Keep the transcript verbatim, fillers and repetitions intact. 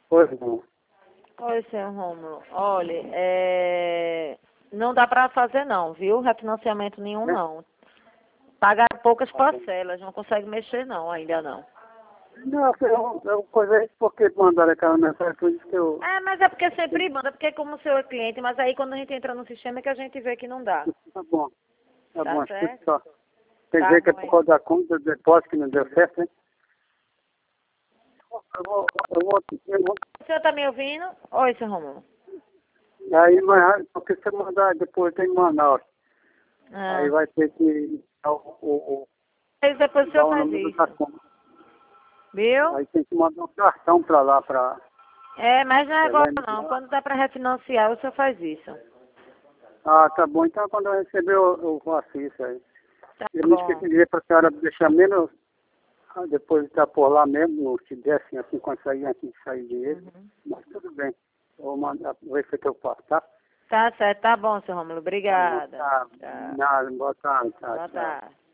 Pois não. Oi, senhor Rômulo. Olha, é... não dá para fazer não, viu? Refinanciamento nenhum Né? não. Pagar poucas Tá bom. parcelas, não consegue mexer não, ainda não. Não, eu, eu coisa isso porque mandaram aquela mensagem, por isso que eu... É, mas é porque sempre manda, porque como o seu é cliente, mas aí quando a gente entra no sistema é que a gente vê que não dá. Tá bom, tá Tá bom, escuta certo? só. Quer Tá dizer que é bom. por causa da conta do depósito que não deu certo, hein? Eu vou, eu vou, eu vou. O senhor tá me ouvindo? Oi, seu Rômulo. Aí, mas, porque você mandar depois tem Manaus. Aí Ah. vai ter que dar o, o, o, Aí depois o dar senhor o faz número do isso. cartão. Viu? Aí tem que mandar um cartão pra lá, pra... É, mas não é pra lá agora e me não. dar. Quando dá para refinanciar, o senhor faz isso. Ah, tá bom. Então, quando eu receber, eu, eu faço isso aí. Tá Eu me esqueci bom. de dizer pra senhora deixar menos... ah, depois de estar por lá mesmo, se desse assim, quando sair aqui, sair dinheiro. Uhum. Mas tudo bem. Eu vou mandar, ver se eu faço, tá? Tá certo, tá bom, seu Rômulo. Tá bom, Obrigada. tá. Tchau. Nada, boa tarde, tá, Boa tchau. tarde.